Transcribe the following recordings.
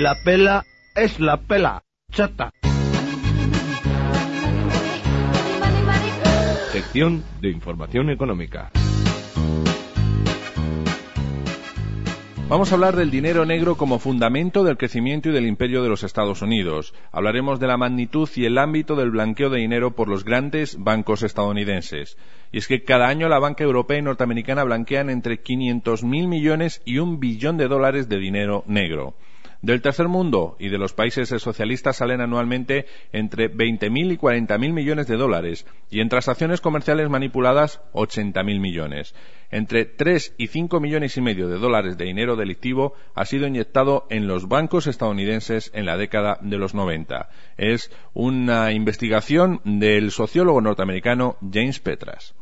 la pela es la pela, chata. Sección de información económica. Vamos a hablar del dinero negro como fundamento del crecimiento y del imperio de los Estados Unidos. Hablaremos de la magnitud y el ámbito del blanqueo de dinero por los grandes bancos estadounidenses. Y es que cada año la banca europea y norteamericana blanquean entre 500.000 millones y $1 billón de dinero negro. Del tercer mundo y de los países socialistas salen anualmente entre 20.000 y 40.000 millones de dólares y en transacciones comerciales manipuladas 80.000 millones. Entre 3 y 5 millones y medio de dólares de dinero delictivo ha sido inyectado en los bancos estadounidenses en la década de los 90. Es una investigación del sociólogo norteamericano James Petras.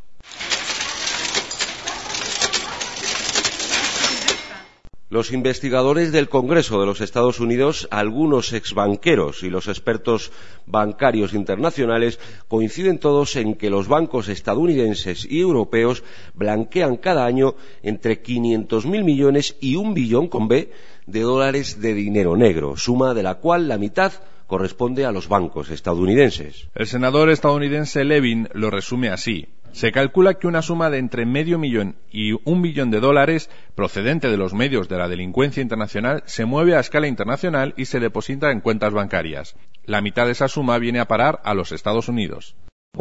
Los investigadores del Congreso de los Estados Unidos, algunos exbanqueros y los expertos bancarios internacionales coinciden todos en que los bancos estadounidenses y europeos blanquean cada año entre 500.000 millones y $1 billón de dólares de dinero negro, suma de la cual la mitad corresponde a los bancos estadounidenses. El senador estadounidense Levin lo resume así. Se calcula que una suma de entre medio millón y $1 billón procedente de los medios de la delincuencia internacional se mueve a escala internacional y se deposita en cuentas bancarias. La mitad de esa suma viene a parar a los Estados Unidos.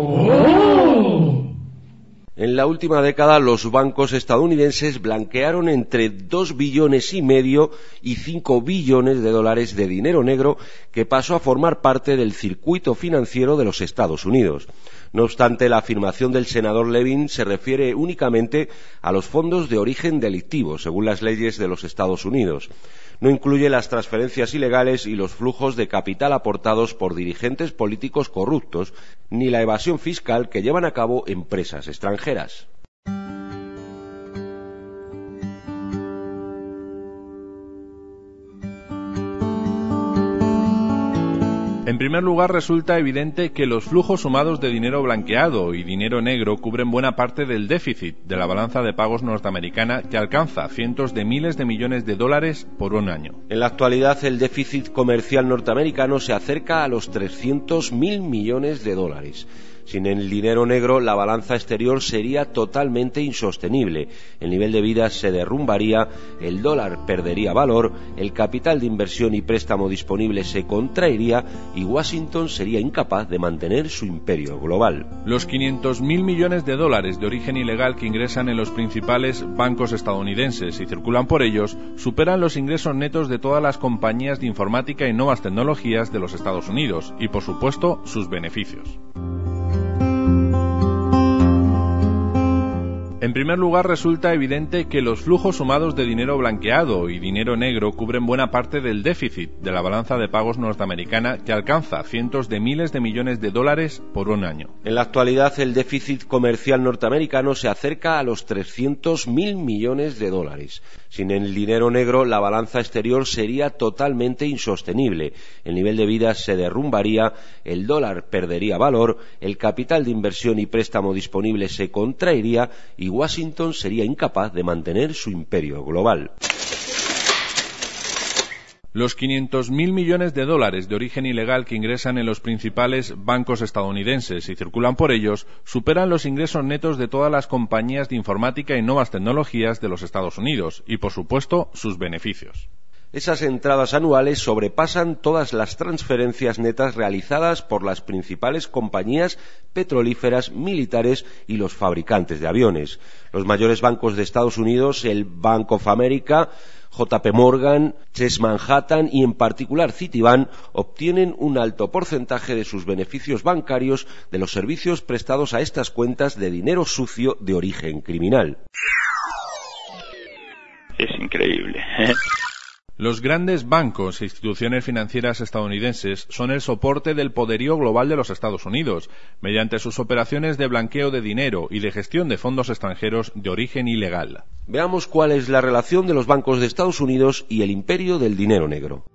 En la última década, los bancos estadounidenses blanquearon entre 2,5 billones y 5 billones de dólares de dinero negro que pasó a formar parte del circuito financiero de los Estados Unidos. No obstante, la afirmación del senador Levin se refiere únicamente a los fondos de origen delictivo, según las leyes de los Estados Unidos. No incluye las transferencias ilegales y los flujos de capital aportados por dirigentes políticos corruptos, ni la evasión fiscal que llevan a cabo empresas extranjeras. En primer lugar, resulta evidente que los flujos sumados de dinero blanqueado y dinero negro cubren buena parte del déficit de la balanza de pagos norteamericana, que alcanza cientos de miles de millones de dólares por un año. En la actualidad, el déficit comercial norteamericano se acerca a los 300.000 millones de dólares. Sin el dinero negro, la balanza exterior sería totalmente insostenible. El nivel de vida se derrumbaría, el dólar perdería valor, el capital de inversión y préstamo disponible se contraería y Washington sería incapaz de mantener su imperio global. Los 500.000 millones de dólares de origen ilegal que ingresan en los principales bancos estadounidenses y circulan por ellos superan los ingresos netos de todas las compañías de informática y nuevas tecnologías de los Estados Unidos y, por supuesto, sus beneficios. En primer lugar, resulta evidente que los flujos sumados de dinero blanqueado y dinero negro cubren buena parte del déficit de la balanza de pagos norteamericana, que alcanza cientos de miles de millones de dólares por un año. En la actualidad, el déficit comercial norteamericano se acerca a los 300.000 millones de dólares. Sin el dinero negro, la balanza exterior sería totalmente insostenible. El nivel de vida se derrumbaría, el dólar perdería valor, el capital de inversión y préstamo disponible se contraería y Washington sería incapaz de mantener su imperio global. Los 500.000 millones de dólares de origen ilegal que ingresan en los principales bancos estadounidenses y circulan por ellos superan los ingresos netos de todas las compañías de informática y nuevas tecnologías de los Estados Unidos y, por supuesto, sus beneficios. Esas entradas anuales sobrepasan todas las transferencias netas realizadas por las principales compañías petrolíferas, militares y los fabricantes de aviones. Los mayores bancos de Estados Unidos, el Bank of America, JP Morgan, Chase Manhattan y en particular Citibank obtienen un alto porcentaje de sus beneficios bancarios de los servicios prestados a estas cuentas de dinero sucio de origen criminal. Es increíble. Los grandes bancos e instituciones financieras estadounidenses son el soporte del poderío global de los Estados Unidos, mediante sus operaciones de blanqueo de dinero y de gestión de fondos extranjeros de origen ilegal. Veamos cuál es la relación de los bancos de Estados Unidos y el imperio del dinero negro.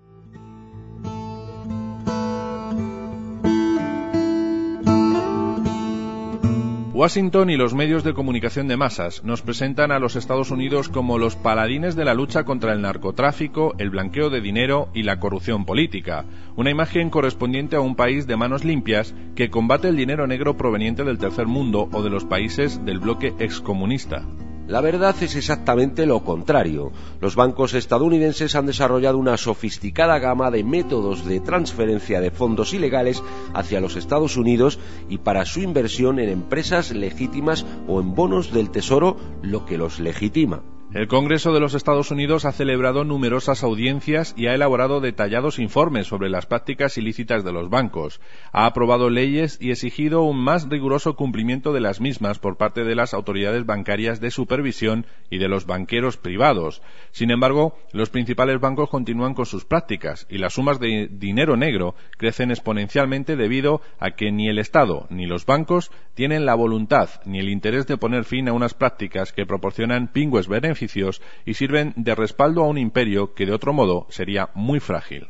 Washington y los medios de comunicación de masas nos presentan a los Estados Unidos como los paladines de la lucha contra el narcotráfico, el blanqueo de dinero y la corrupción política, una imagen correspondiente a un país de manos limpias que combate el dinero negro proveniente del tercer mundo o de los países del bloque excomunista. La verdad es exactamente lo contrario. Los bancos estadounidenses han desarrollado una sofisticada gama de métodos de transferencia de fondos ilegales hacia los Estados Unidos y para su inversión en empresas legítimas o en bonos del Tesoro, lo que los legitima. El Congreso de los Estados Unidos ha celebrado numerosas audiencias y ha elaborado detallados informes sobre las prácticas ilícitas de los bancos. Ha aprobado leyes y exigido un más riguroso cumplimiento de las mismas por parte de las autoridades bancarias de supervisión y de los banqueros privados. Sin embargo, los principales bancos continúan con sus prácticas y las sumas de dinero negro crecen exponencialmente debido a que ni el Estado ni los bancos tienen la voluntad ni el interés de poner fin a unas prácticas que proporcionan pingües beneficios y sirven de respaldo a un imperio que de otro modo sería muy frágil.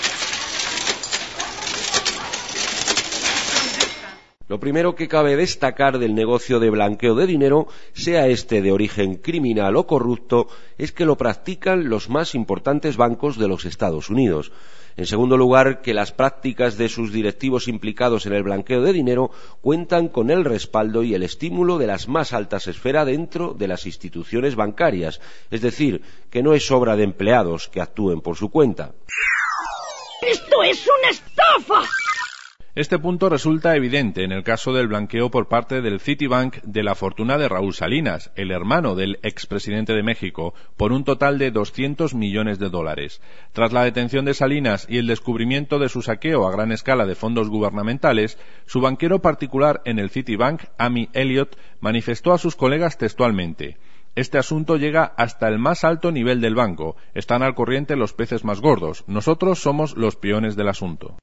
Lo primero que cabe destacar del negocio de blanqueo de dinero, sea este de origen criminal o corrupto, es que lo practican los más importantes bancos de los Estados Unidos. En segundo lugar, que las prácticas de sus directivos implicados en el blanqueo de dinero cuentan con el respaldo y el estímulo de las más altas esferas dentro de las instituciones bancarias, es decir, que no es obra de empleados que actúen por su cuenta. ¡Esto es una estafa! Este punto resulta evidente en el caso del blanqueo por parte del Citibank de la fortuna de Raúl Salinas, el hermano del expresidente de México, por un total de $200 millones. Tras la detención de Salinas y el descubrimiento de su saqueo a gran escala de fondos gubernamentales, su banquero particular en el Citibank, Amy Elliott, manifestó a sus colegas textualmente: "Este asunto llega hasta el más alto nivel del banco. Están al corriente los peces más gordos. Nosotros somos los peones del asunto".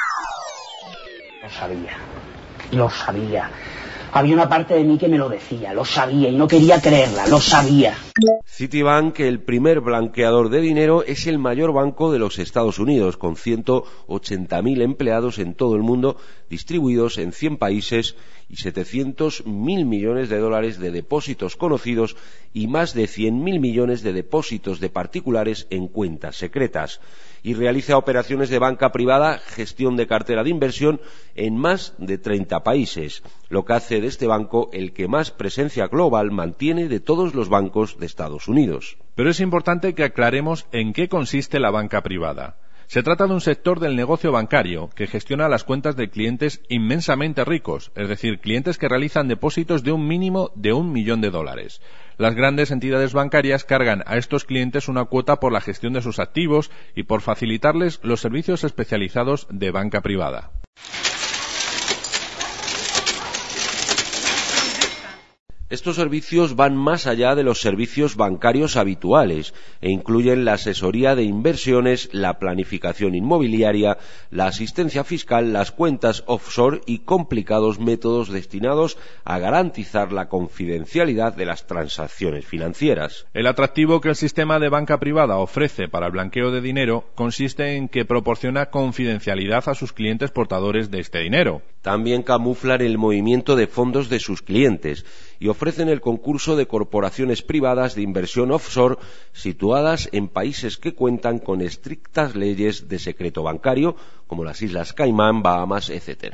Lo sabía. Había una parte de mí que me lo decía, lo sabía y no quería creerla, lo sabía. Citibank, el primer blanqueador de dinero, es el mayor banco de los Estados Unidos, con 180.000 empleados en todo el mundo, distribuidos en 100 países y $700.000 millones de depósitos conocidos y más de 100.000 millones de depósitos de particulares en cuentas secretas. Y realiza operaciones de banca privada, gestión de cartera de inversión en más de 30 países, lo que hace de este banco el que más presencia global mantiene de todos los bancos de Estados Unidos. Pero es importante que aclaremos en qué consiste la banca privada. Se trata de un sector del negocio bancario que gestiona las cuentas de clientes inmensamente ricos, es decir, clientes que realizan depósitos de un mínimo de $1 millón. Las grandes entidades bancarias cargan a estos clientes una cuota por la gestión de sus activos y por facilitarles los servicios especializados de banca privada. Estos servicios van más allá de los servicios bancarios habituales e incluyen la asesoría de inversiones, la planificación inmobiliaria, la asistencia fiscal, las cuentas offshore y complicados métodos destinados a garantizar la confidencialidad de las transacciones financieras. El atractivo que el sistema de banca privada ofrece para el blanqueo de dinero consiste en que proporciona confidencialidad a sus clientes portadores de este dinero. También camuflan el movimiento de fondos de sus clientes y ofrecen el concurso de corporaciones privadas de inversión offshore situadas en países que cuentan con estrictas leyes de secreto bancario, como las Islas Caimán, Bahamas, etc.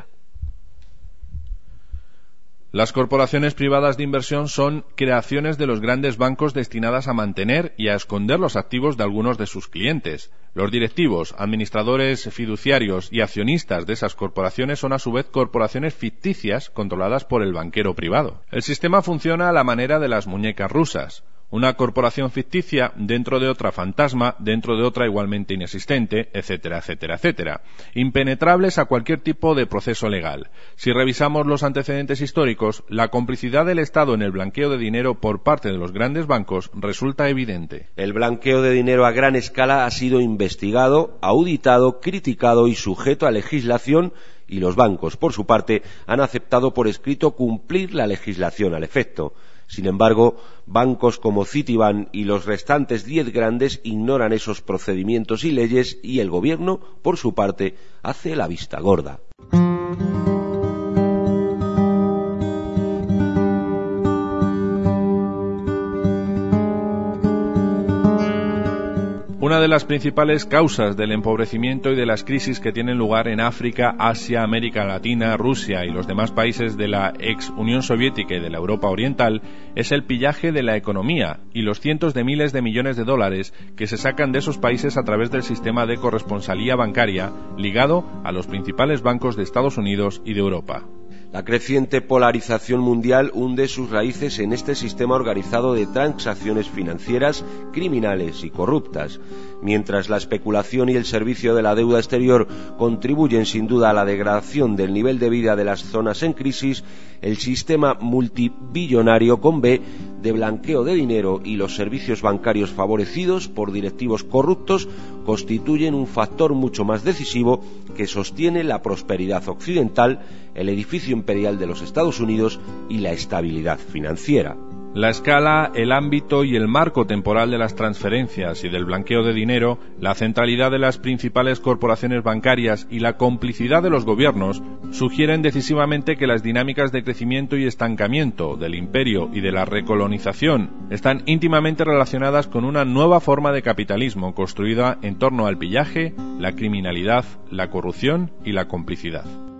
Las corporaciones privadas de inversión son creaciones de los grandes bancos destinadas a mantener y a esconder los activos de algunos de sus clientes. Los directivos, administradores fiduciarios y accionistas de esas corporaciones son a su vez corporaciones ficticias controladas por el banquero privado. El sistema funciona a la manera de las muñecas rusas. Una corporación ficticia dentro de otra fantasma, dentro de otra igualmente inexistente, etcétera, etcétera, etcétera. Impenetrables a cualquier tipo de proceso legal. Si revisamos los antecedentes históricos, la complicidad del Estado en el blanqueo de dinero por parte de los grandes bancos resulta evidente. El blanqueo de dinero a gran escala ha sido investigado, auditado, criticado y sujeto a legislación, y los bancos, por su parte, han aceptado por escrito cumplir la legislación al efecto. Sin embargo, bancos como Citibank y los restantes 10 grandes ignoran esos procedimientos y leyes y el gobierno, por su parte, hace la vista gorda. Una de las principales causas del empobrecimiento y de las crisis que tienen lugar en África, Asia, América Latina, Rusia y los demás países de la ex Unión Soviética y de la Europa Oriental es el pillaje de la economía y los cientos de miles de millones de dólares que se sacan de esos países a través del sistema de corresponsalía bancaria ligado a los principales bancos de Estados Unidos y de Europa. La creciente polarización mundial hunde sus raíces en este sistema organizado de transacciones financieras, criminales y corruptas. Mientras la especulación y el servicio de la deuda exterior contribuyen sin duda a la degradación del nivel de vida de las zonas en crisis, el sistema multibillonario con B de blanqueo de dinero y los servicios bancarios favorecidos por directivos corruptos constituyen un factor mucho más decisivo que sostiene la prosperidad occidental, el edificio imperial de los Estados Unidos y la estabilidad financiera. La escala, el ámbito y el marco temporal de las transferencias y del blanqueo de dinero, la centralidad de las principales corporaciones bancarias y la complicidad de los gobiernos sugieren decisivamente que las dinámicas de crecimiento y estancamiento del imperio y de la recolonización están íntimamente relacionadas con una nueva forma de capitalismo construida en torno al pillaje, la criminalidad, la corrupción y la complicidad.